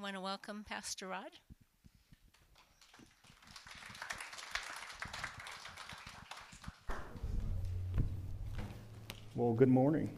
want to welcome Pastor Rod. Well, good morning.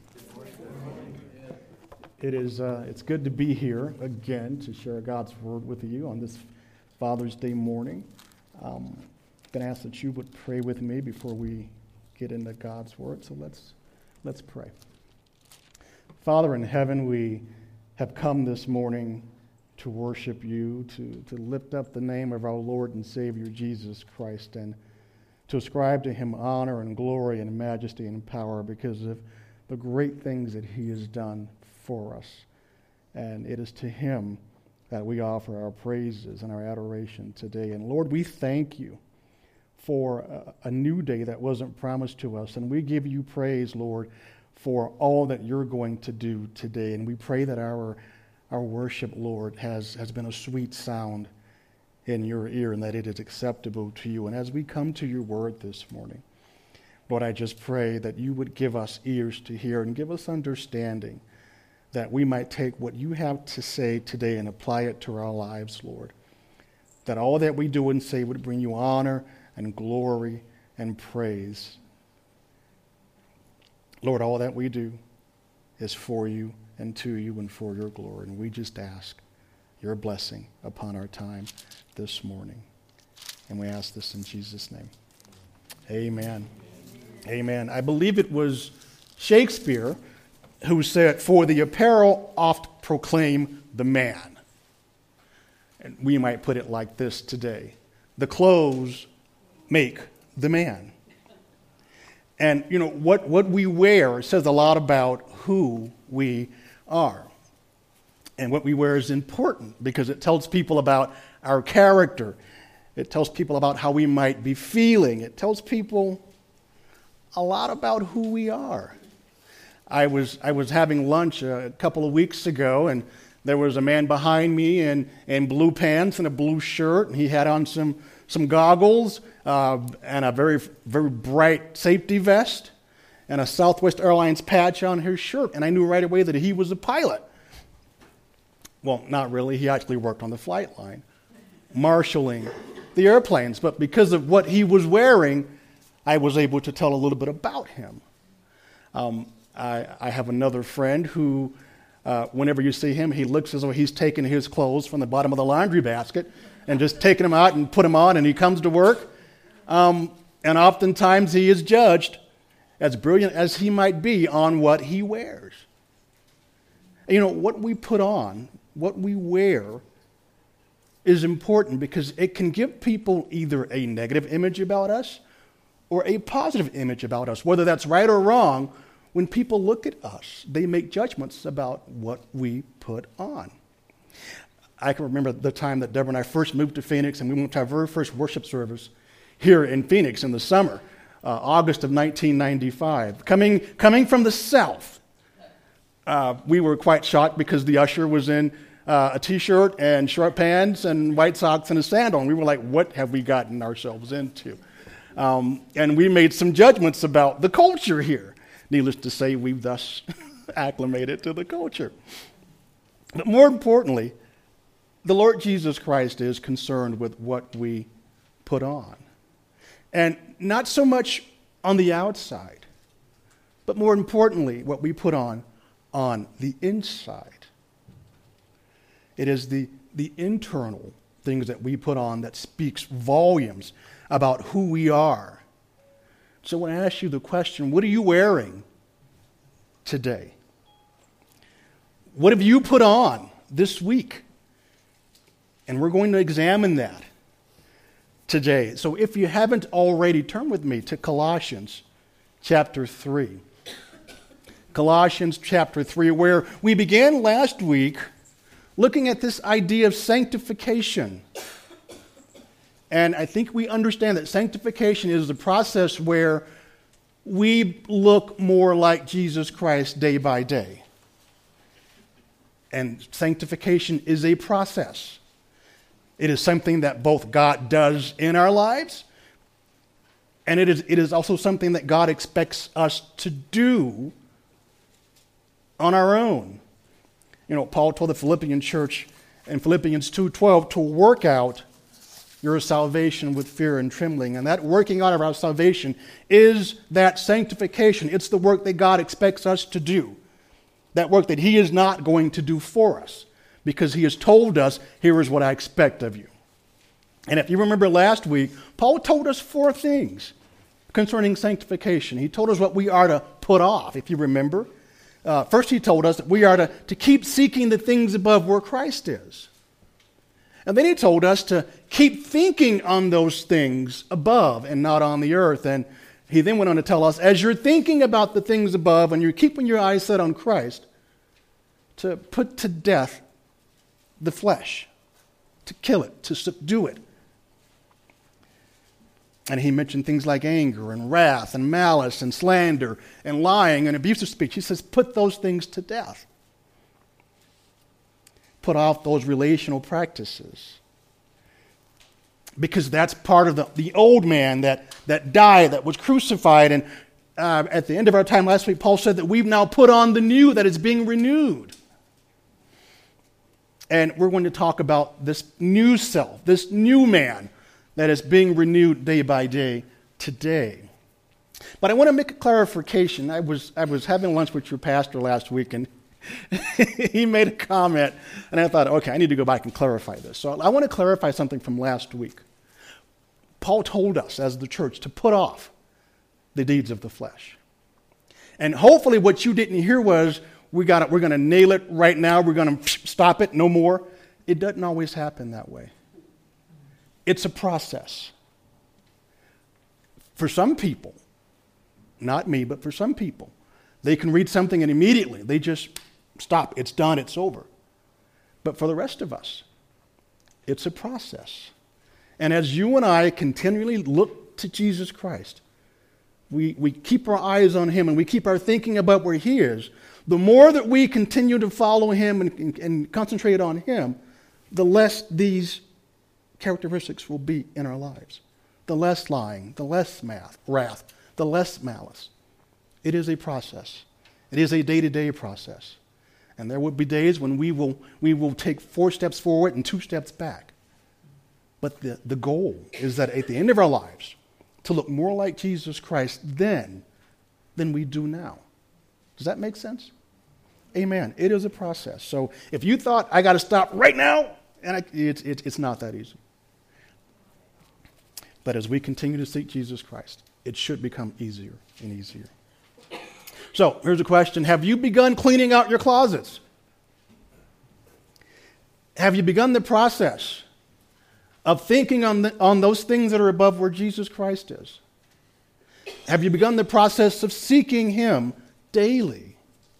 It's good to be here again to share God's word with you on this Father's Day morning. I'm going to ask that you would pray with me before we get into God's word. So let's pray. Father in heaven, we have come this morning to worship you, to lift up the name of our Lord and Savior Jesus Christ, and to ascribe to him honor and glory and majesty and power because of the great things that he has done for us. And it is to him that we offer our praises and our adoration today. And Lord, we thank you for a new day that wasn't promised to us. And we give you praise, Lord, for all that you're going to do today. And we pray that our worship, Lord, has been a sweet sound in your ear and that it is acceptable to you. And as we come to your word this morning, Lord, I just pray that you would give us ears to hear and give us understanding that we might take what you have to say today and apply it to our lives, Lord. That all that we do and say would bring you honor and glory and praise. Lord, all that we do is for you and to you and for your glory. And we just ask your blessing upon our time this morning. And we ask this in Jesus' name. Amen. Amen. I believe it was Shakespeare who said, "For the apparel oft proclaim the man." And we might put it like this today: the clothes make the man. And, you know, what we wear says a lot about who we are. And what we wear is important because it tells people about our character. It tells people about how we might be feeling. It tells people a lot about who we are. I was having lunch a couple of weeks ago, and there was a man behind me in blue pants and a blue shirt, and he had on some goggles and a very, very bright safety vest and a Southwest Airlines patch on his shirt. And I knew right away that he was a pilot. Well, not really. He actually worked on the flight line, marshaling the airplanes. But because of what he was wearing, I was able to tell a little bit about him. I have another friend who, whenever you see him, he looks as though he's taking his clothes from the bottom of the laundry basket and just taking them out and put them on, and he comes to work. And oftentimes he is judged, as brilliant as he might be, on what he wears. You know, what we put on, what we wear, is important because it can give people either a negative image about us or a positive image about us. Whether that's right or wrong, when people look at us, they make judgments about what we put on. I can remember the time that Deborah and I first moved to Phoenix, and we went to our very first worship service here in Phoenix in the summer, August of 1995. Coming from the South, we were quite shocked because the usher was in a T-shirt and short pants and white socks and a sandal. And we were like, what have we gotten ourselves into? And we made some judgments about the culture here. Needless to say, we've thus acclimated to the culture. But more importantly, the Lord Jesus Christ is concerned with what we put on. And not so much on the outside, but more importantly, what we put on the inside. It is the internal things that we put on that speaks volumes about who we are. So when I ask you the question, what are you wearing today? What have you put on this week? And we're going to examine that today. So if you haven't already, turn with me to Colossians chapter 3. Colossians chapter 3, where we began last week looking at this idea of sanctification. And I think we understand that sanctification is the process where we look more like Jesus Christ day by day. And sanctification is a process. It is something that both God does in our lives, and it is also something that God expects us to do on our own. You know, Paul told the Philippian church in Philippians 2:12 to work out your salvation with fear and trembling. And that working out of our salvation is that sanctification. It's the work that God expects us to do. That work that he is not going to do for us, because he has told us, here is what I expect of you. And if you remember last week, Paul told us 4 things concerning sanctification. He told us what we are to put off, if you remember. First, he told us that we are to keep seeking the things above where Christ is. And then he told us to keep thinking on those things above and not on the earth. And he then went on to tell us, as you're thinking about the things above and you're keeping your eyes set on Christ, to put to death the flesh, to kill it, to subdue it. And he mentioned things like anger and wrath and malice and slander and lying and abusive speech. He says, put those things to death. Put off those relational practices. Because that's part of the old man that died, that was crucified. And at the end of our time last week, Paul said that we've now put on the new that is being renewed. And we're going to talk about this new self, this new man that is being renewed day by day today. But I want to make a clarification. I was having lunch with your pastor last week, and he made a comment, and I thought, okay, I need to go back and clarify this. So I want to clarify something from last week. Paul told us as the church to put off the deeds of the flesh. And hopefully what you didn't hear was, we're going to nail it right now, we're going to stop it, no more. It doesn't always happen that way. It's a process. For some people, not me, but for some people, they can read something and immediately they just stop. It's done. It's over. But for the rest of us, it's a process. And as you and I continually look to Jesus Christ, we keep our eyes on him and we keep our thinking about where he is, the more that we continue to follow him and concentrate on him, the less these characteristics will be in our lives. The less lying, the less wrath, the less malice. It is a process. It is a day-to-day process. And there will be days when we will take 4 steps forward and 2 steps back. But the goal is that at the end of our lives, to look more like Jesus Christ then than we do now. Does that make sense? Amen. It is a process. So if you thought, I got to stop right now, and it's not that easy. But as we continue to seek Jesus Christ, it should become easier and easier. So here's a question. Have you begun cleaning out your closets? Have you begun the process of thinking on those things that are above where Jesus Christ is? Have you begun the process of seeking him daily?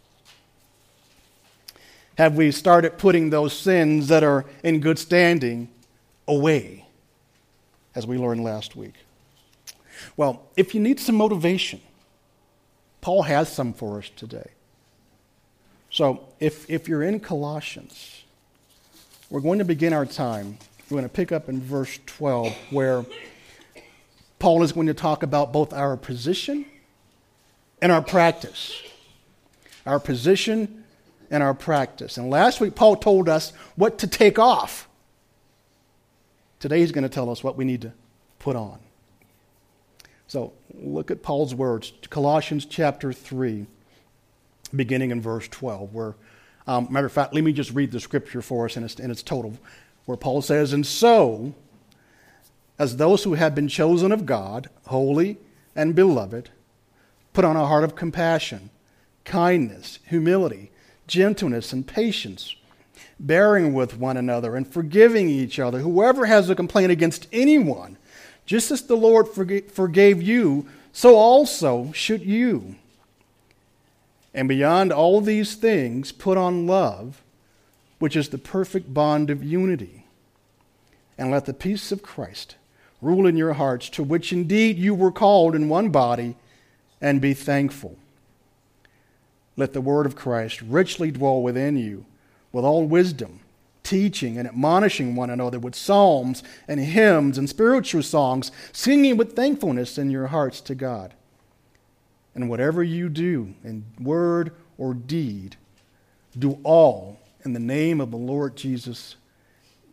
Have we started putting those sins that are in good standing away, as we learned last week? Well, if you need some motivation, Paul has some for us today. So if you're in Colossians, we're going to begin our time. We're going to pick up in verse 12, where Paul is going to talk about both our position and our practice. Our position and our practice. And last week, Paul told us what to take off. Today, he's going to tell us what we need to put on. So look at Paul's words, Colossians chapter 3, beginning in verse 12, where, matter of fact, let me just read the scripture for us in its total, where Paul says, "And so, as those who have been chosen of God, holy and beloved, put on a heart of compassion, kindness, humility, gentleness, and patience, bearing with one another and forgiving each other. Whoever has a complaint against anyone, just as the Lord forgave you, so also should you. And beyond all these things, put on love, which is the perfect bond of unity. And let the peace of Christ rule in your hearts, to which indeed you were called in one body, and be thankful. Let the word of Christ richly dwell within you, with all wisdom, teaching and admonishing one another with psalms and hymns and spiritual songs, singing with thankfulness in your hearts to God. And whatever you do in word or deed, do all in the name of the Lord Jesus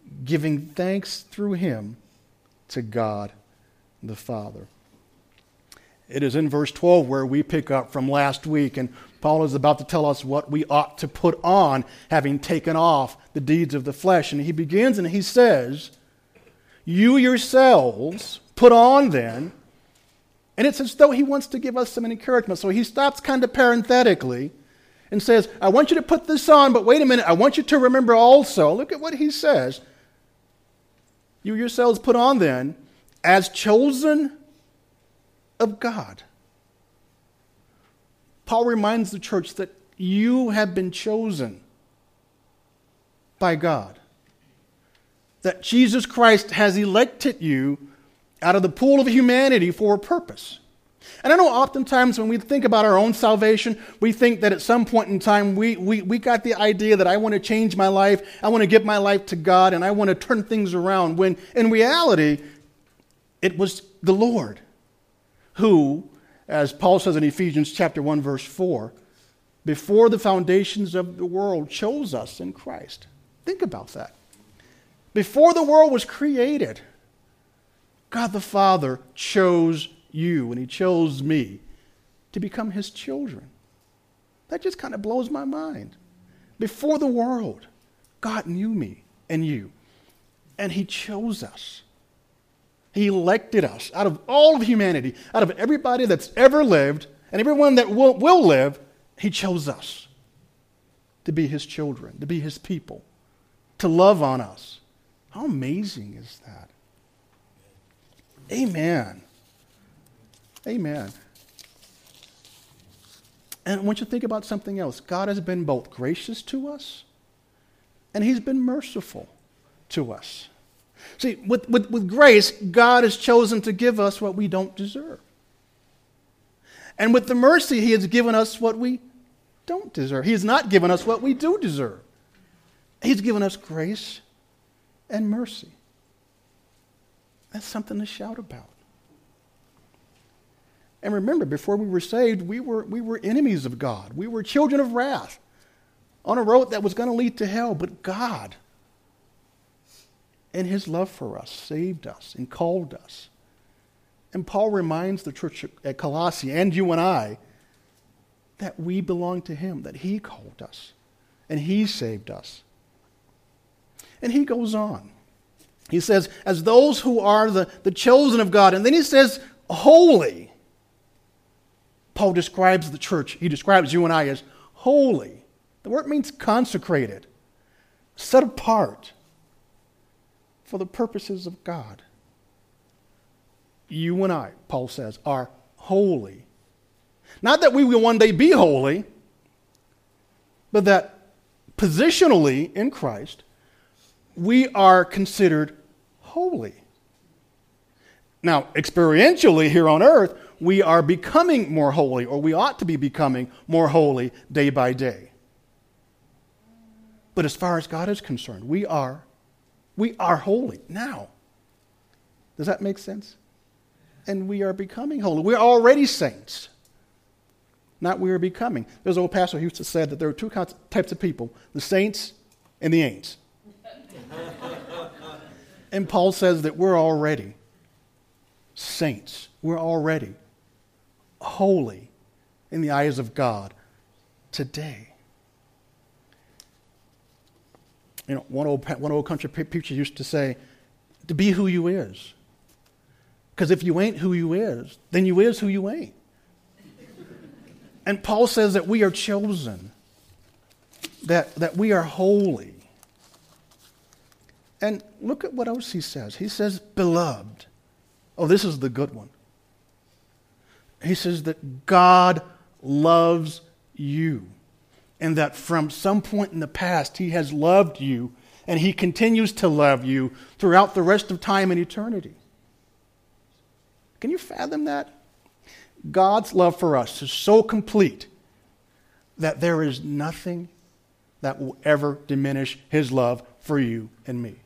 giving thanks through him to God the Father. It is in verse 12 where we pick up from last week, and Paul is about to tell us what we ought to put on, having taken off the deeds of the flesh. And he begins and he says, you yourselves put on then, and it's as though he wants to give us some encouragement. So he stops kind of parenthetically and says, I want you to put this on, but wait a minute, I want you to remember also, look at what he says, you yourselves put on then, as chosen of God. Paul reminds the church that you have been chosen by God. That Jesus Christ has elected you out of the pool of humanity for a purpose. And I know oftentimes when we think about our own salvation, we think that at some point in time we got the idea that I want to change my life, I want to give my life to God, and I want to turn things around, when in reality it was the Lord who, as Paul says in Ephesians chapter 1 verse 4, before the foundations of the world chose us in Christ. Think about that. Before the world was created, God the Father chose you, and he chose me to become his children. That just kind of blows my mind. Before the world, God knew me and you, and he chose us. He elected us out of all of humanity, out of everybody that's ever lived, and everyone that will live, he chose us to be his children, to be his people, to love on us. How amazing is that? Amen. Amen. And I want you to think about something else. God has been both gracious to us, and he's been merciful to us. See, with grace, God has chosen to give us what we don't deserve. And with the mercy, he has given us what we don't deserve. He has not given us what we do deserve. He's given us grace and mercy. That's something to shout about. And remember, before we were saved, we were enemies of God. We were children of wrath on a road that was going to lead to hell. But God, in his love for us, saved us and called us. And Paul reminds the church at Colossae and you and I that we belong to him, that he called us and he saved us. And he goes on. He says, as those who are the chosen of God. And then he says, holy. Paul describes the church. He describes you and I as holy. The word means consecrated, set apart for the purposes of God. You and I, Paul says, are holy. Not that we will one day be holy, but that positionally in Christ, we are considered holy. Now, experientially here on earth, we are becoming more holy, or we ought to be becoming more holy day by day. But as far as God is concerned, we are holy now. Does that make sense? And we are becoming holy. We're already saints. Not we are becoming. There's an old pastor who used to say that there are two types of people, the saints and the ain'ts. And Paul says that we're already saints. We're already holy in the eyes of God today. You know, one old country preacher used to say, to be who you is. Because if you ain't who you is, then you is who you ain't. And Paul says that we are chosen, that we are holy. And look at what else he says. He says, beloved. Oh, this is the good one. He says that God loves you. And that from some point in the past, he has loved you. And he continues to love you throughout the rest of time and eternity. Can you fathom that? God's love for us is so complete that there is nothing that will ever diminish his love for you and me.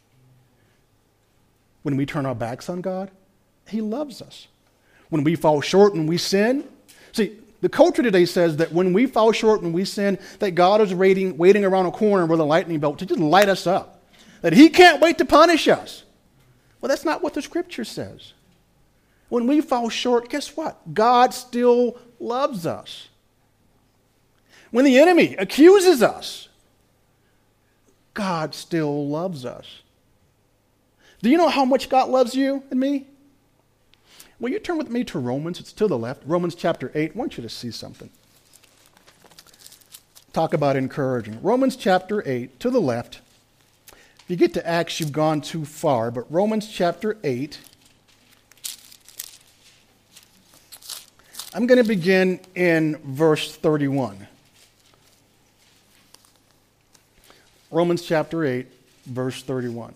When we turn our backs on God, he loves us. When we fall short and we sin, see, the culture today says that when we fall short and we sin, that God is waiting around a corner with a lightning bolt to just light us up. that he can't wait to punish us. Well, that's not what the Scripture says. When we fall short, guess what? God still loves us. When the enemy accuses us, God still loves us. Do you know how much God loves you and me? Will you turn with me to Romans? It's to the left. Romans chapter 8. I want you to see something. Talk about encouraging. Romans chapter 8, to the left. If you get to Acts, you've gone too far. But Romans chapter 8. I'm going to begin in verse 31. Romans chapter 8, verse 31.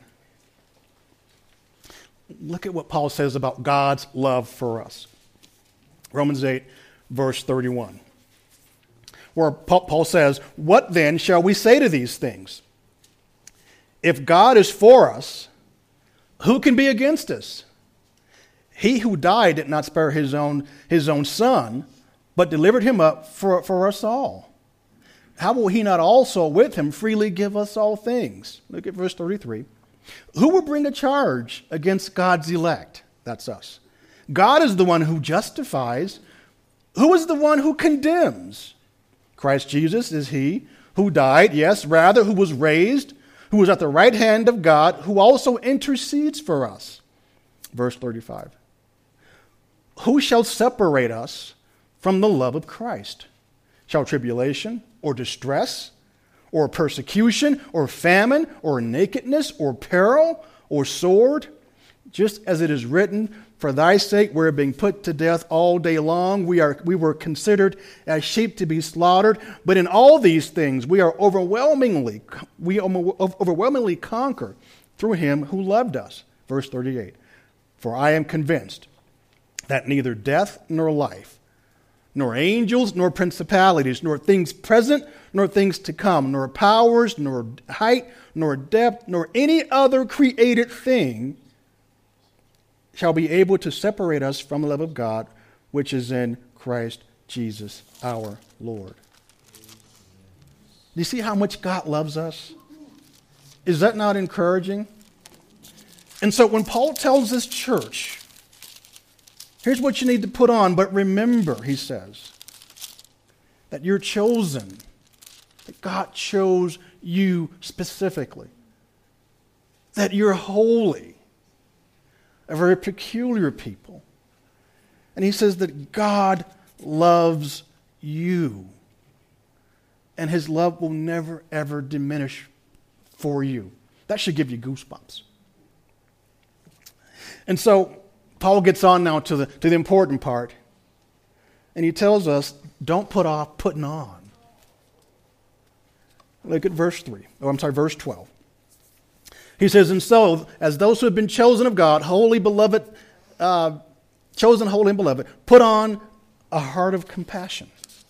Look at what Paul says about God's love for us. Romans 8, verse 31. Where Paul says, "What then shall we say to these things? If God is for us, who can be against us? He who died did not spare his own son, but delivered him up for us all. How will he not also with him freely give us all things?" Look at verse 33. "Who will bring a charge against God's elect?" That's us. "God is the one who justifies. Who is the one who condemns? Christ Jesus is he who died, yes, rather, who was raised, who is at the right hand of God, who also intercedes for us." Verse 35. "Who shall separate us from the love of Christ? Shall tribulation or distress or persecution or famine or nakedness or peril or sword? Just as it is written, for thy sake we are being put to death all day long. We were considered as sheep to be slaughtered. But in all these things we overwhelmingly conquer through him who loved us." Verse 38. "For I am convinced that neither death nor life, nor angels, nor principalities, nor things present, nor things to come, nor powers, nor height, nor depth, nor any other created thing shall be able to separate us from the love of God, which is in Christ Jesus our Lord." Do you see how much God loves us? Is that not encouraging? And so when Paul tells this church, here's what you need to put on, but remember, he says, that you're chosen, that God chose you specifically, that you're holy, a very peculiar people. And he says that God loves you, and his love will never, ever diminish for you. That should give you goosebumps. And so Paul gets on now to the important part, and he tells us, don't put off putting on. Look at verse 12. He says, "And so, as those who have been chosen of God, holy, beloved, chosen, holy, and beloved, put on a heart of compassion."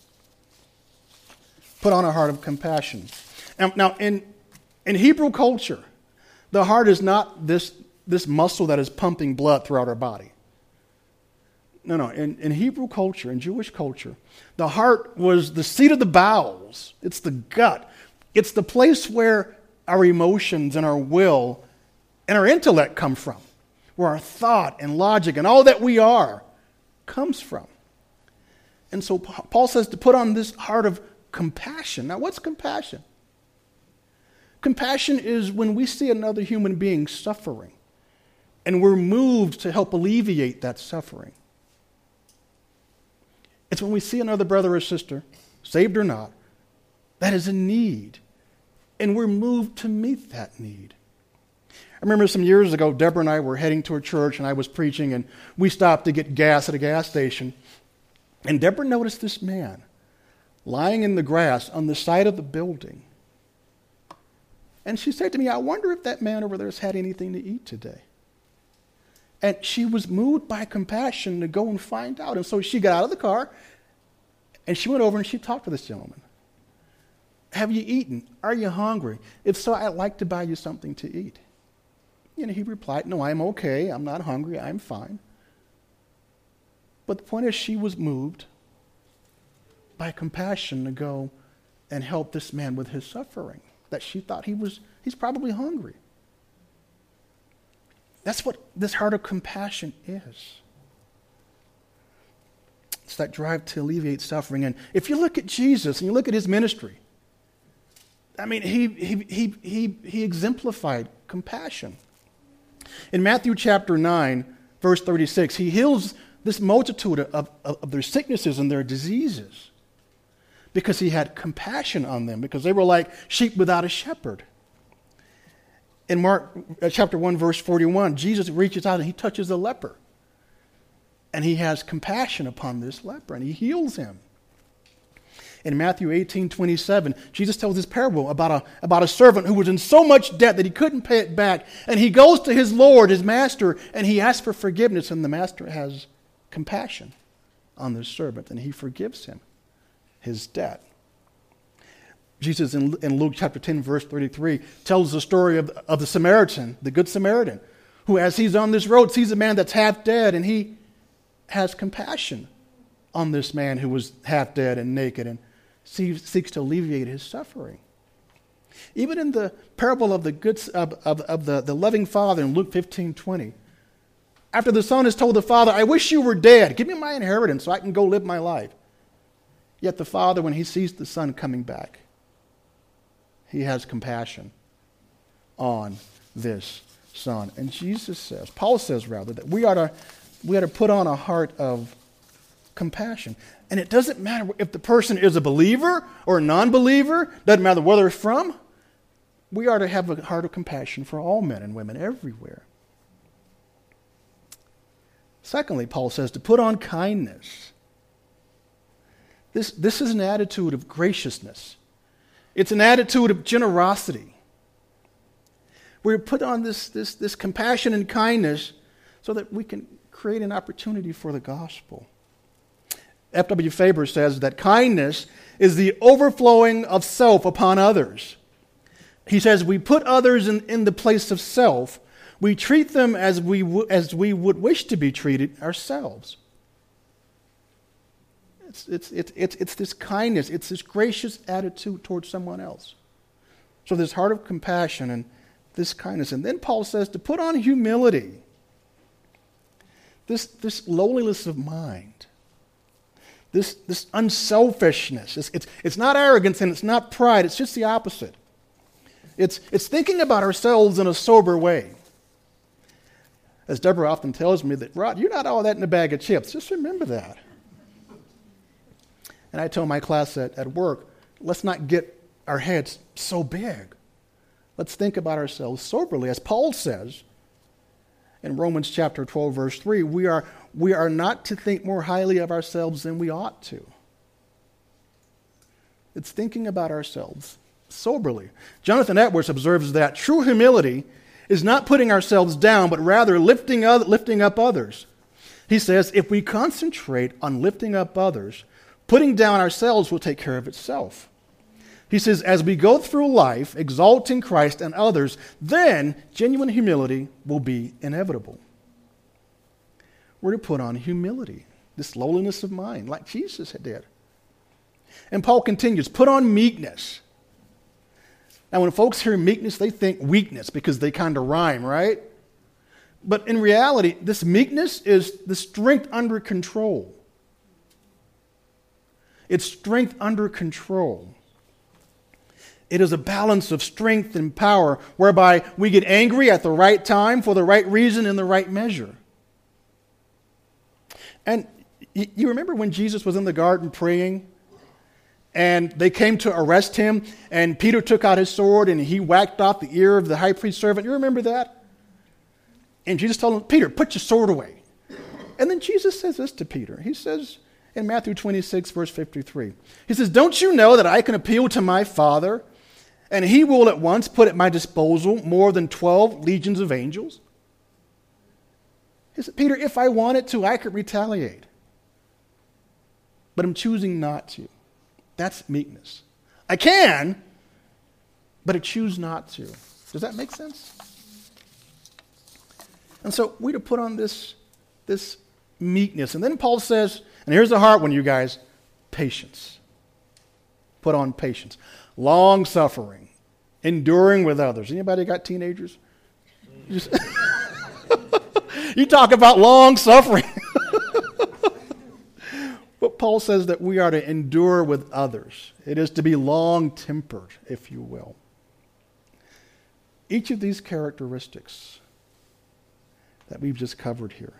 Put on a heart of compassion. Now, in Hebrew culture, the heart is not this muscle that is pumping blood throughout our body. No. In Hebrew culture, in Jewish culture, the heart was the seat of the bowels. It's the gut. It's the place where our emotions and our will and our intellect come from, where our thought and logic and all that we are comes from. And so Paul says to put on this heart of compassion. Now, what's compassion? Compassion is when we see another human being suffering, and we're moved to help alleviate that suffering. It's when we see another brother or sister, saved or not, that is in need, and we're moved to meet that need. I remember some years ago, Deborah and I were heading to a church, and I was preaching, and we stopped to get gas at a gas station. And Deborah noticed this man lying in the grass on the side of the building. And she said to me, "I wonder if that man over there has had anything to eat today." And she was moved by compassion to go and find out. And so she got out of the car, and she went over and she talked to this gentleman. "Have you eaten? Are you hungry? If so, I'd like to buy you something to eat." And he replied, "No, I'm okay. I'm not hungry. I'm fine." But the point is, she was moved by compassion to go and help this man with his suffering, that she thought he's probably hungry. That's what this heart of compassion is. It's that drive to alleviate suffering. And if you look at Jesus and you look at his ministry, I mean, he exemplified compassion. In Matthew chapter 9, verse 36, he heals this multitude of their sicknesses and their diseases because he had compassion on them, because they were like sheep without a shepherd. In Mark chapter 1, verse 41, Jesus reaches out and he touches a leper. And he has compassion upon this leper, and he heals him. In Matthew 18:27, Jesus tells this parable about a servant who was in so much debt that he couldn't pay it back. And he goes to his Lord, his master, and he asks for forgiveness. And the master has compassion on this servant, and he forgives him his debt. Jesus in Luke chapter 10, verse 33, tells the story of the Samaritan, the Good Samaritan, who as he's on this road sees a man that's half dead, and he has compassion on this man who was half dead and naked, and seeks to alleviate his suffering. Even in the parable of the loving father in Luke 15:20, after the son has told the father, "I wish you were dead. Give me my inheritance so I can go live my life." Yet the father, when he sees the son coming back, he has compassion on this son. And Jesus says, Paul says rather, that we ought to put on a heart of compassion. And it doesn't matter if the person is a believer or a non-believer, doesn't matter where they're from. We are to have a heart of compassion for all men and women everywhere. Secondly, Paul says to put on kindness. This is an attitude of graciousness. It's an attitude of generosity. We put on this compassion and kindness so that we can create an opportunity for the gospel. F.W. Faber says that kindness is the overflowing of self upon others. He says we put others in the place of self. We treat them as we would wish to be treated ourselves. It's this kindness. It's this gracious attitude towards someone else. So this heart of compassion and this kindness. And then Paul says to put on humility. This lowliness of mind. This unselfishness. It's not arrogance and it's not pride. It's just the opposite. It's thinking about ourselves in a sober way. As Deborah often tells me that, Rod, you're not all that in a bag of chips. Just remember that. And I tell my class at work, let's not get our heads so big. Let's think about ourselves soberly. As Paul says in Romans chapter 12, verse 3, we are not to think more highly of ourselves than we ought to. It's thinking about ourselves soberly. Jonathan Edwards observes that true humility is not putting ourselves down, but rather lifting up others. He says, if we concentrate on lifting up others, putting down ourselves will take care of itself. He says, as we go through life exalting Christ and others, then genuine humility will be inevitable. We're to put on humility, this lowliness of mind, like Jesus did. And Paul continues, put on meekness. Now, when folks hear meekness, they think weakness because they kind of rhyme, right? But in reality, this meekness is the strength under control. It's strength under control. It is a balance of strength and power whereby we get angry at the right time for the right reason in the right measure. And you remember when Jesus was in the garden praying and they came to arrest him and Peter took out his sword and he whacked off the ear of the high priest's servant? You remember that? And Jesus told him, Peter, put your sword away. And then Jesus says this to Peter. He says in Matthew 26, verse 53, he says, don't you know that I can appeal to my Father and he will at once put at my disposal more than 12 legions of angels? He said, Peter, if I wanted to, I could retaliate. But I'm choosing not to. That's meekness. I can, but I choose not to. Does that make sense? And so we're to put on this meekness. And then Paul says, and here's the hard one, you guys, patience. Put on patience. Long suffering. Enduring with others. Anybody got teenagers? You talk about long suffering. But Paul says that we are to endure with others. It is to be long-tempered, if you will. Each of these characteristics that we've just covered here,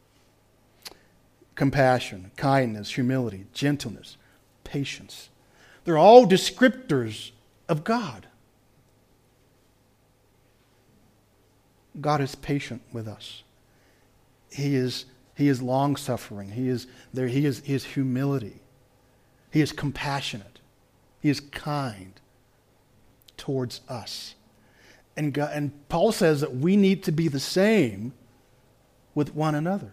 compassion, kindness, humility, gentleness, patience, they're all descriptors of God. God is patient with us. He is long-suffering. He is humility. He is compassionate. He is kind towards us. And Paul says that we need to be the same with one another.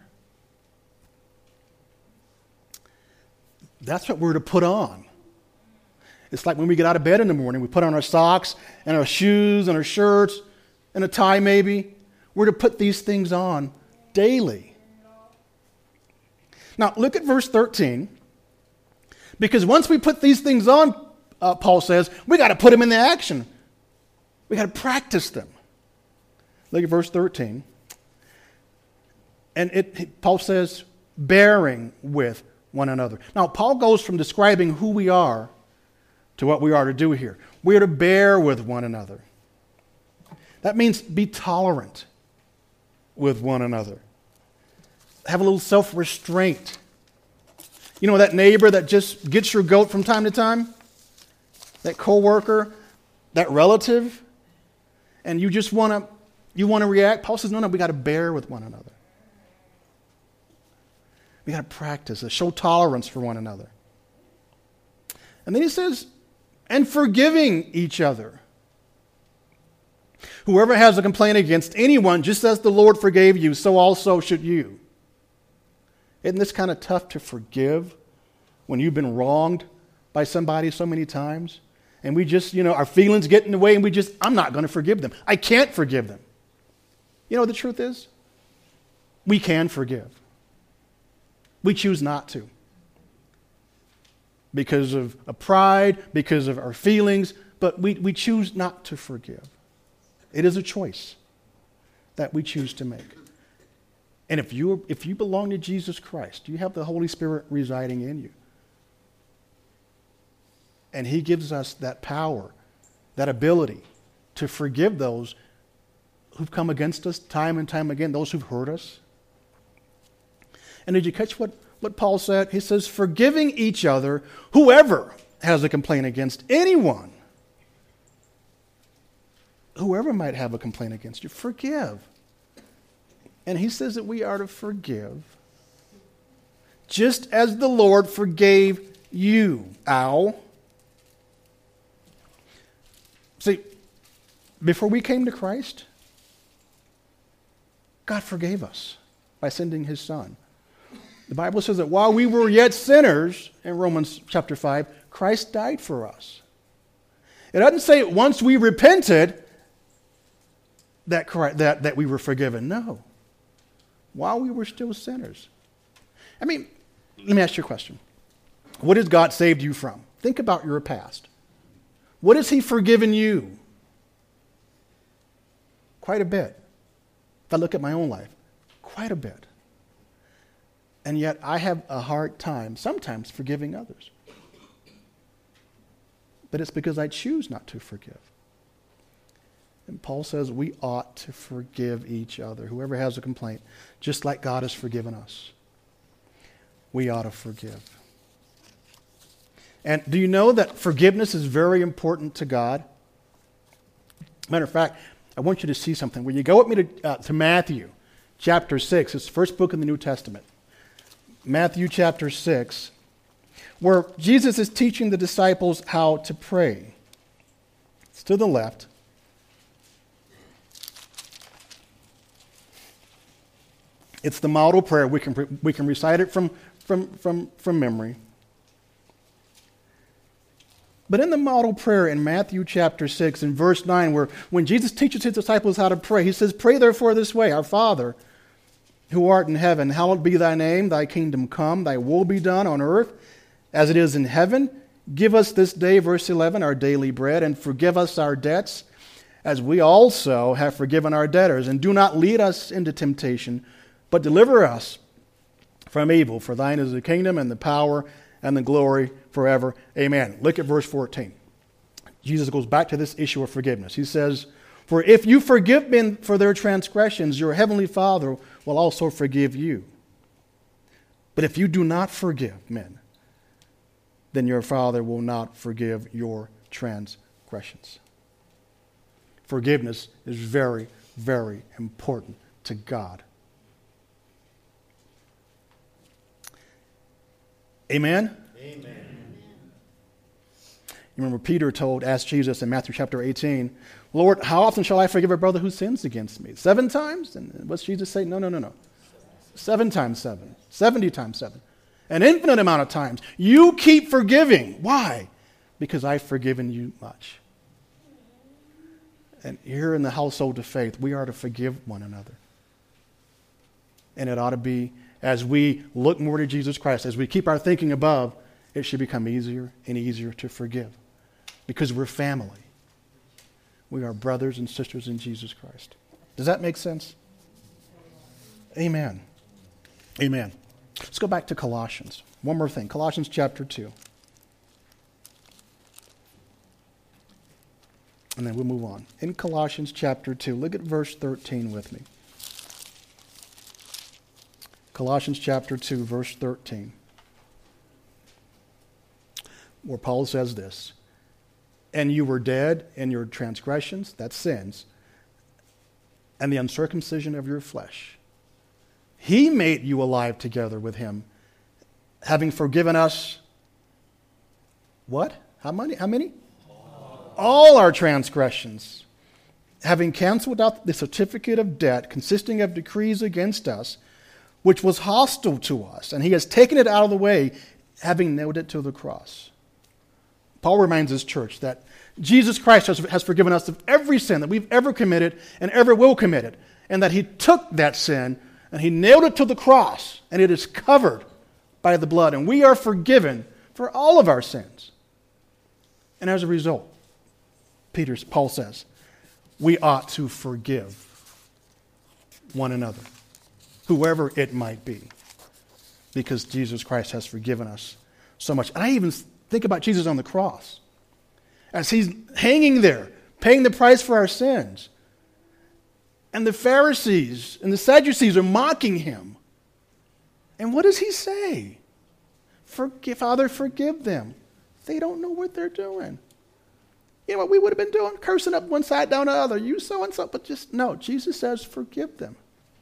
That's what we're to put on. It's like when we get out of bed in the morning, we put on our socks and our shoes and our shirts and a tie maybe. We're to put these things on daily. Now, look at verse 13. Because once we put these things on, Paul says, we got to put them into action. We got to practice them. Look at verse 13. And Paul says, bearing with one another. Now, Paul goes from describing who we are to what we are to do here. We are to bear with one another. That means be tolerant with one another. Have a little self-restraint. You know that neighbor that just gets your goat from time to time? That coworker, that relative? And you just want to react? Paul says, no, we got to bear with one another. We got to practice, show tolerance for one another. And then he says, and forgiving each other. Whoever has a complaint against anyone, just as the Lord forgave you, so also should you. Isn't this kind of tough to forgive when you've been wronged by somebody so many times? And we just, our feelings get in the way and I'm not going to forgive them. I can't forgive them. You know what the truth is? We can forgive. We choose not to. Because of a pride, because of our feelings, but we choose not to forgive. It is a choice that we choose to make. And if you belong to Jesus Christ, you have the Holy Spirit residing in you. And He gives us that power, that ability to forgive those who've come against us time and time again, those who've hurt us. And did you catch what Paul said? He says, forgiving each other, whoever has a complaint against anyone. Whoever might have a complaint against you, forgive. And he says that we are to forgive just as the Lord forgave you. Ow. See, before we came to Christ, God forgave us by sending His Son. The Bible says that while we were yet sinners, in Romans chapter 5, Christ died for us. It doesn't say once we repented that we were forgiven. No. While we were still sinners. Let me ask you a question. What has God saved you from? Think about your past. What has He forgiven you? Quite a bit. If I look at my own life, quite a bit. And yet I have a hard time sometimes forgiving others. But it's because I choose not to forgive. And Paul says we ought to forgive each other. Whoever has a complaint, just like God has forgiven us, we ought to forgive. And do you know that forgiveness is very important to God? Matter of fact, I want you to see something. When you go with me to Matthew chapter 6, it's the first book in the New Testament. Matthew chapter 6, where Jesus is teaching the disciples how to pray. It's to the left. It's the model prayer. We can recite it from memory. But in the model prayer in Matthew chapter 6 in verse 9, where when Jesus teaches His disciples how to pray, He says, pray therefore this way, our Father, who art in heaven, hallowed be thy name, thy kingdom come, thy will be done on earth as it is in heaven. Give us this day, verse 11, our daily bread, and forgive us our debts, as we also have forgiven our debtors. And do not lead us into temptation, but deliver us from evil. For thine is the kingdom and the power and the glory forever. Amen. Look at verse 14. Jesus goes back to this issue of forgiveness. He says, for if you forgive men for their transgressions, your heavenly Father will also forgive you. But if you do not forgive men, then your Father will not forgive your transgressions. Forgiveness is very, very important to God. Amen? Amen. You remember Peter asked Jesus in Matthew chapter 18, Lord, how often shall I forgive a brother who sins against me? 7 times? And what's Jesus say? No. 7 times 7. 70 times 7. An infinite amount of times. You keep forgiving. Why? Because I've forgiven you much. And here in the household of faith, we are to forgive one another. And it ought to be, as we look more to Jesus Christ, as we keep our thinking above, it should become easier and easier to forgive. Because we're family. We are brothers and sisters in Jesus Christ. Does that make sense? Amen. Amen. Let's go back to Colossians. One more thing. Colossians chapter 2. And then we'll move on. In Colossians chapter 2, look at verse 13 with me. Colossians chapter 2, verse 13. Where Paul says this, and you were dead in your transgressions, that's sins, and the uncircumcision of your flesh. He made you alive together with him, having forgiven us, what? How many? All our transgressions, having canceled out the certificate of debt consisting of decrees against us, which was hostile to us, and he has taken it out of the way, having nailed it to the cross. Paul reminds his church that Jesus Christ has forgiven us of every sin that we've ever committed and ever will commit it, and that he took that sin and he nailed it to the cross, and it is covered by the blood, and we are forgiven for all of our sins. And as a result, Paul says, we ought to forgive one another, whoever it might be, because Jesus Christ has forgiven us so much. And I even think about Jesus on the cross. As he's hanging there, paying the price for our sins. And the Pharisees and the Sadducees are mocking him. And what does he say? Father, forgive them. They don't know what they're doing. You know what we would have been doing? Cursing up one side, down the other. You so-and-so. But just, no, Jesus says, forgive them.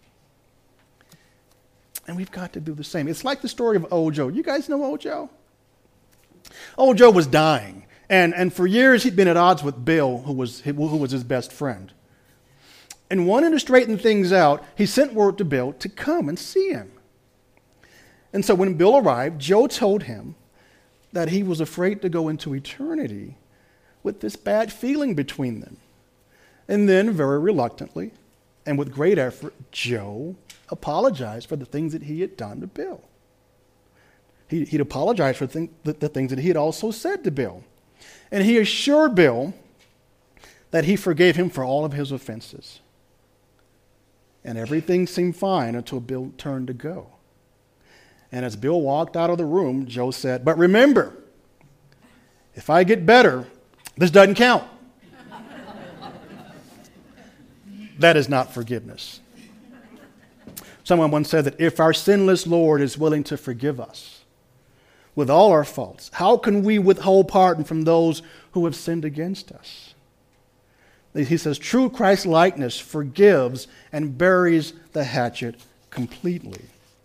And we've got to do the same. It's like the story of Old Joe. You guys know Old Joe? Old Joe was dying. And for years he'd been at odds with Bill, who was his best friend. And wanting to straighten things out, he sent word to Bill to come and see him. And so when Bill arrived, Joe told him that he was afraid to go into eternity with this bad feeling between them. And then, very reluctantly, and with great effort, Joe apologized for the things that he had done to Bill. He'd apologized for the things that he had also said to Bill. And he assured Bill that he forgave him for all of his offenses. And everything seemed fine until Bill turned to go. And as Bill walked out of the room, Joe said, but remember, if I get better, this doesn't count. That is not forgiveness. Someone once said that if our sinless Lord is willing to forgive us with all our faults, how can we withhold pardon from those who have sinned against us? He says, true Christ-likeness forgives and buries the hatchet completely.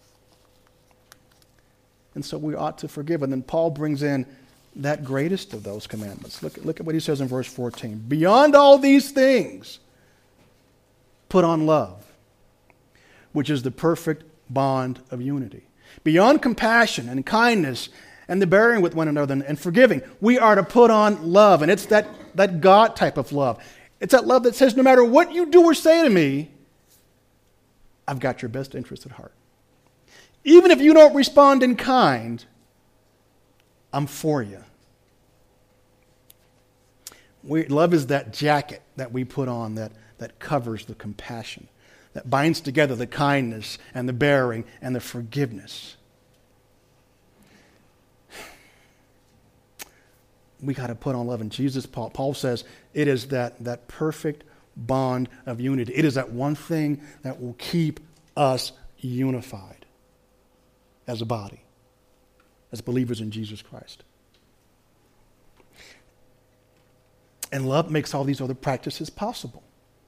And so we ought to forgive. And then Paul brings in that greatest of those commandments. Look at what he says in verse 14. Beyond all these things, put on love, which is the perfect bond of unity. Beyond compassion and kindness and the bearing with one another and forgiving, we are to put on love. And it's that God type of love. It's that love that says, no matter what you do or say to me, I've got your best interest at heart. Even if you don't respond in kind, I'm for you. Love is that jacket that we put on that covers the compassion, that binds together the kindness and the bearing and the forgiveness. We got to put on love. And Jesus, Paul says, it is that perfect bond of unity. It is that one thing that will keep us unified as a body, as believers in Jesus Christ. And love makes all these other practices possible.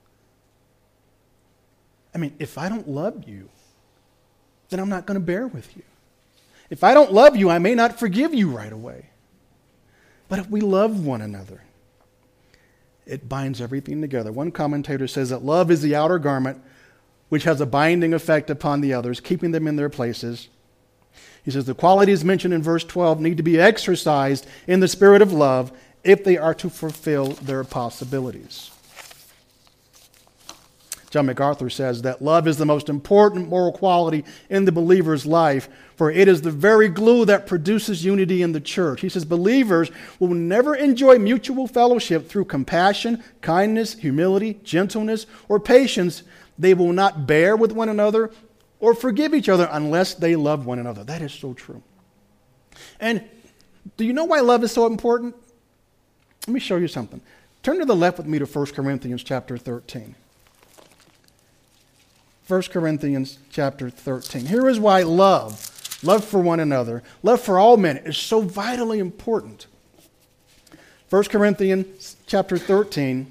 I mean, if I don't love you, then I'm not going to bear with you. If I don't love you, I may not forgive you right away. But if we love one another, it binds everything together. One commentator says that love is the outer garment which has a binding effect upon the others, keeping them in their places. He says the qualities mentioned in verse 12 need to be exercised in the spirit of love if they are to fulfill their possibilities. John MacArthur says that love is the most important moral quality in the believer's life, for it is the very glue that produces unity in the church. He says believers will never enjoy mutual fellowship through compassion, kindness, humility, gentleness, or patience. They will not bear with one another or forgive each other unless they love one another. That is so true. And do you know why love is so important? Let me show you something. Turn to the left with me to 1 Corinthians chapter 13. 1 Corinthians chapter 13. Here is why love for one another, love for all men is so vitally important. 1 Corinthians chapter 13.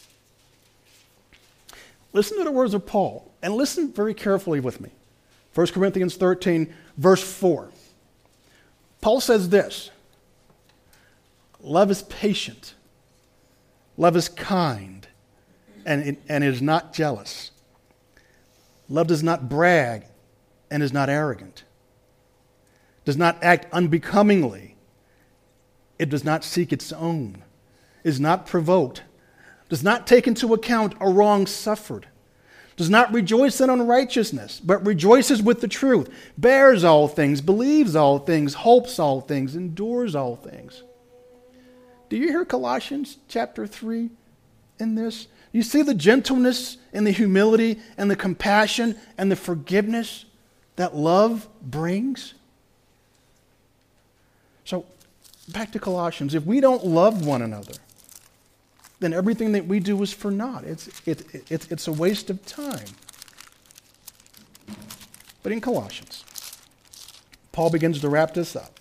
Listen to the words of Paul and listen very carefully with me. 1 Corinthians 13, verse 4. Paul says this: love is patient, love is kind, and is not jealous. Love does not brag and is not arrogant, does not act unbecomingly. It does not seek its own, is not provoked, does not take into account a wrong suffered, does not rejoice in unrighteousness, but rejoices with the truth, bears all things, believes all things, hopes all things, endures all things. Do you hear Colossians chapter 3 in this? You see the gentleness and the humility and the compassion and the forgiveness that love brings? So, back to Colossians. If we don't love one another, then everything that we do is for naught. It's a waste of time. But in Colossians, Paul begins to wrap this up.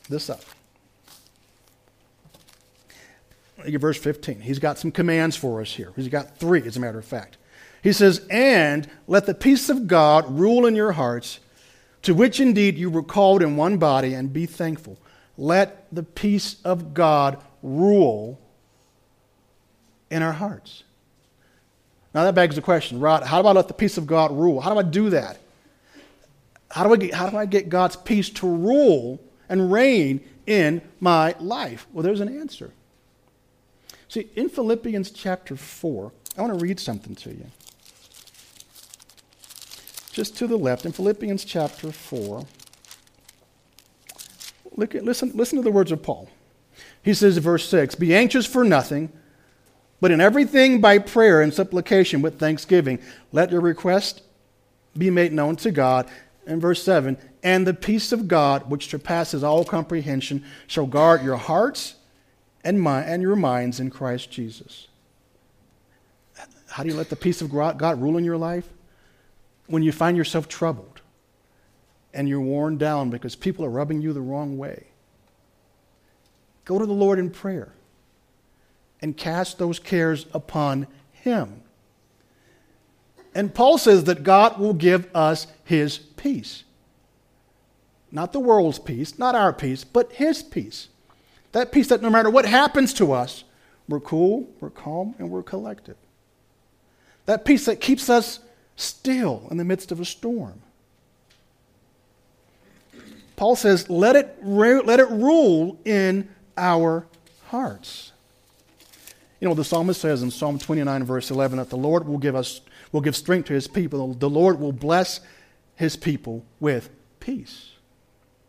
Look at verse 15. He's got some commands for us here. He's got 3, as a matter of fact. He says, "And let the peace of God rule in your hearts, to which indeed you were called in one body, and be thankful." Let the peace of God rule in our hearts. Now that begs the question, Rod, how do I let the peace of God rule? How do I do that? How do I get God's peace to rule and reign in my life? Well, there's an answer. See, in Philippians chapter 4, I want to read something to you. Just to the left, in Philippians chapter 4, listen to the words of Paul. He says in verse 6, "Be anxious for nothing, but in everything by prayer and supplication with thanksgiving, let your request be made known to God." And verse 7, "And the peace of God, which surpasses all comprehension, shall guard your hearts and your minds in Christ Jesus." How do you let the peace of God rule in your life? When you find yourself troubled and you're worn down because people are rubbing you the wrong way, go to the Lord in prayer and cast those cares upon Him. And Paul says that God will give us His peace. Not the world's peace, not our peace, but His peace. That peace that no matter what happens to us, we're cool, we're calm, and we're collected. That peace that keeps us still in the midst of a storm. Paul says, let it rule in our hearts. You know, the psalmist says in Psalm 29, verse 11, that the Lord will give strength to His people. The Lord will bless His people with peace.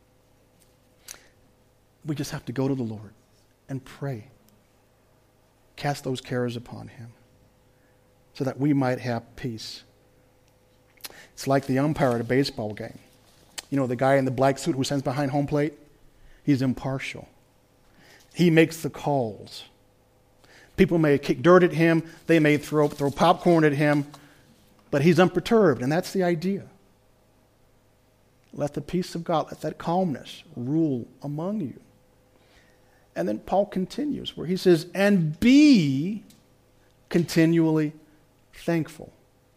We just have to go to the Lord and pray cast those cares upon him so that we might have peace. It's like the umpire at a baseball game. You know, the guy in the black suit who stands behind home plate? He's impartial. He makes the calls. People may kick dirt at him. They may throw popcorn at him. But he's unperturbed, and that's the idea. Let the peace of God, let that calmness rule among you. And then Paul continues where he says, and be continually thankful.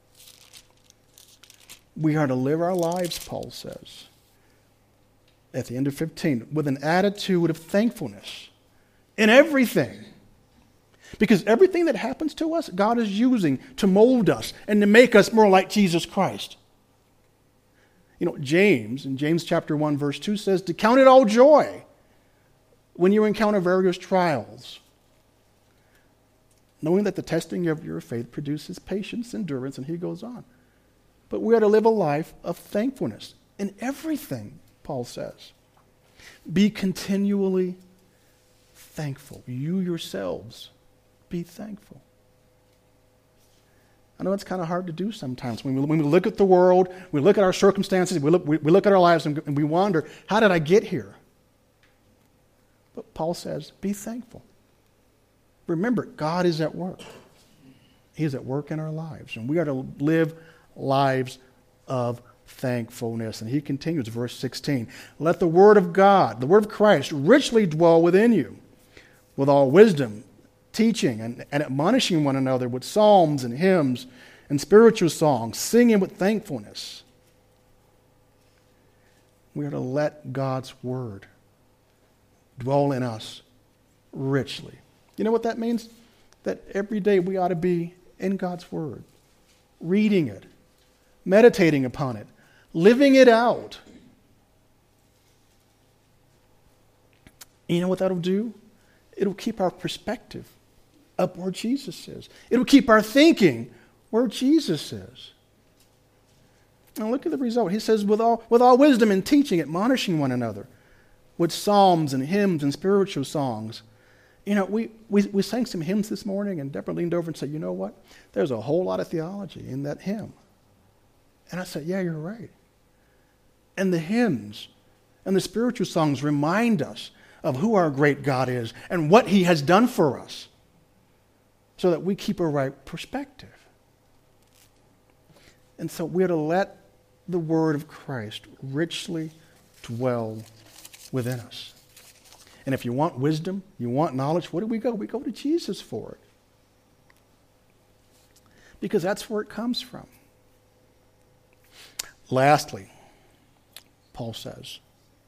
We are to live our lives, Paul says, at the end of 15, with an attitude of thankfulness in everything. Because everything that happens to us, God is using to mold us and to make us more like Jesus Christ. You know, James, in James chapter 1, verse 2 says, to count it all joy when you encounter various trials, knowing that the testing of your faith produces patience, endurance, and he goes on. But we are to live a life of thankfulness in everything, Paul says. Be continually thankful. You yourselves be thankful. I know it's kind of hard to do sometimes. When we look at the world, we look at our circumstances, we look at our lives, and we wonder, how did I get here? But Paul says, be thankful. Remember, God is at work. He is at work in our lives, and we are to live lives of thankfulness. And he continues, verse 16, let the word of God, the word of Christ, richly dwell within you, with all wisdom, teaching and admonishing one another with psalms and hymns and spiritual songs, singing with thankfulness. We are to let God's word dwell in us richly. You know what that means? That every day we ought to be in God's word, reading it, meditating upon it, living it out. You know what that'll do? It'll keep our perspective up where Jesus is. It'll keep our thinking where Jesus is. Now look at the result. He says, with all wisdom and teaching, admonishing one another, with psalms and hymns and spiritual songs. You know, we sang some hymns this morning, and Deborah leaned over and said, you know what? There's a whole lot of theology in that hymn. And I said, yeah, you're right. And the hymns and the spiritual songs remind us of who our great God is and what he has done for us, so that we keep a right perspective. And so we're to let the word of Christ richly dwell within us. And if you want wisdom, you want knowledge, where do we go? We go to Jesus for it. Because that's where it comes from. Lastly, Paul says,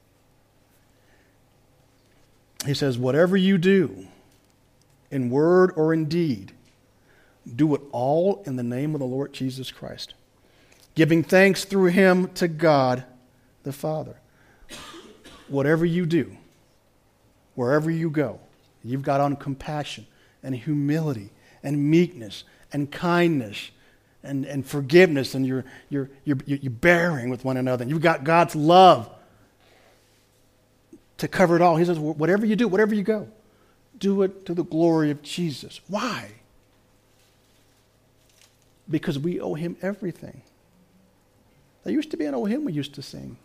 he says, whatever you do, in word or in deed, do it all in the name of the Lord Jesus Christ, giving thanks through him to God the Father. Whatever you do, wherever you go, you've got on compassion and humility and meekness and kindness and forgiveness, and you're bearing with one another, and you've got God's love to cover it all. He says, whatever you do, wherever you go, do it to the glory of Jesus. Why? Because we owe him everything. There used to be an old hymn we used to sing.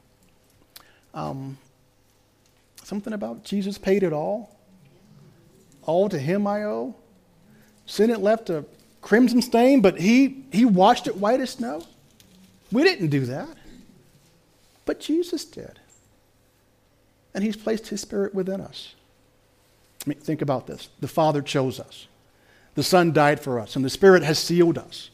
Something about Jesus paid it all. All to him I owe. Sin had left a crimson stain, but he washed it white as snow. We didn't do that. But Jesus did. And he's placed his Spirit within us. I mean, think about this. The Father chose us. The Son died for us. And the Spirit has sealed us.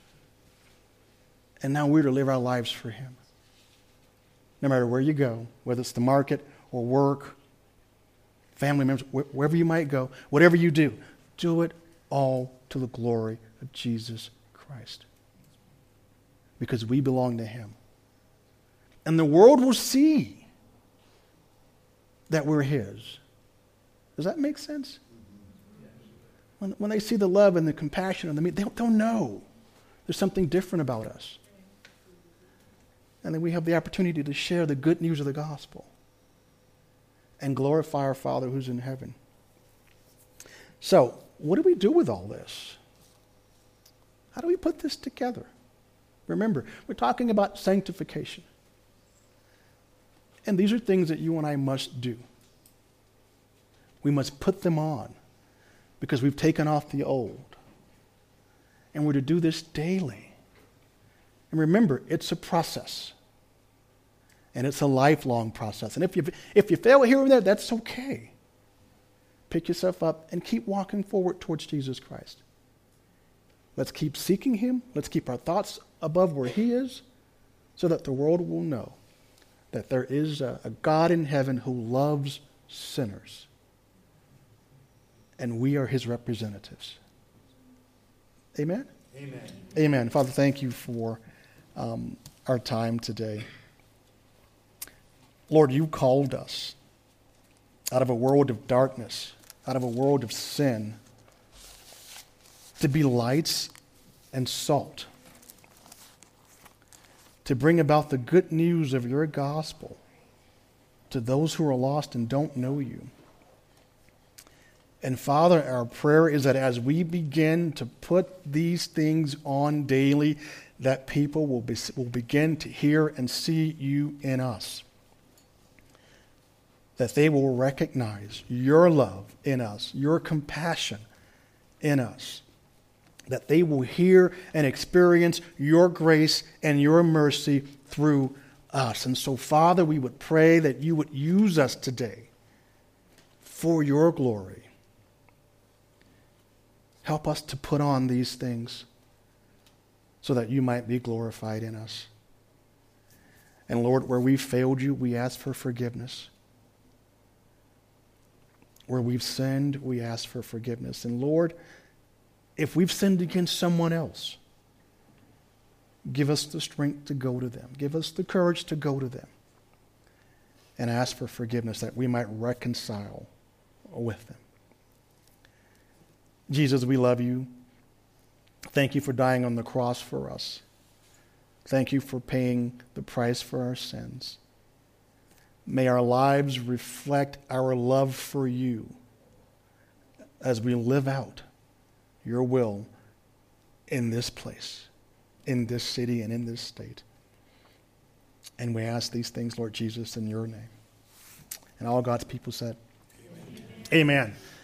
And now we're to live our lives for him. No matter where you go, whether it's the market or work, family members, wherever you might go, whatever you do it all to the glory of Jesus Christ. Because we belong to him. And the world will see that we're his. Does that make sense? When they see the love and the compassion and they'll know there's something different about us. And then we have the opportunity to share the good news of the gospel and glorify our Father who's in heaven. So, what do we do with all this? How do we put this together? Remember, we're talking about sanctification. And these are things that you and I must do. We must put them on because we've taken off the old. And we're to do this daily. And remember, it's a process. And it's a lifelong process. And if you fail here and there, that's okay. Pick yourself up and keep walking forward towards Jesus Christ. Let's keep seeking him. Let's keep our thoughts above where he is so that the world will know that there is a God in heaven who loves sinners. And we are his representatives. Amen? Amen. Amen. Father, thank you for our time today. Lord, you called us out of a world of darkness, out of a world of sin, to be lights and salt, to bring about the good news of your gospel to those who are lost and don't know you. And Father, our prayer is that as we begin to put these things on daily, that people will begin to hear and see you in us. That they will recognize your love in us, your compassion in us. That they will hear and experience your grace and your mercy through us. And so, Father, we would pray that you would use us today for your glory. Help us to put on these things so that you might be glorified in us. And Lord, where we've failed you, we ask for forgiveness. Where we've sinned, we ask for forgiveness. And Lord, if we've sinned against someone else, give us the strength to go to them. Give us the courage to go to them and ask for forgiveness that we might reconcile with them. Jesus, we love you. Thank you for dying on the cross for us. Thank you for paying the price for our sins. May our lives reflect our love for you as we live out your will in this place, in this city, and in this state. And we ask these things, Lord Jesus, in your name. And all God's people said, Amen. Amen.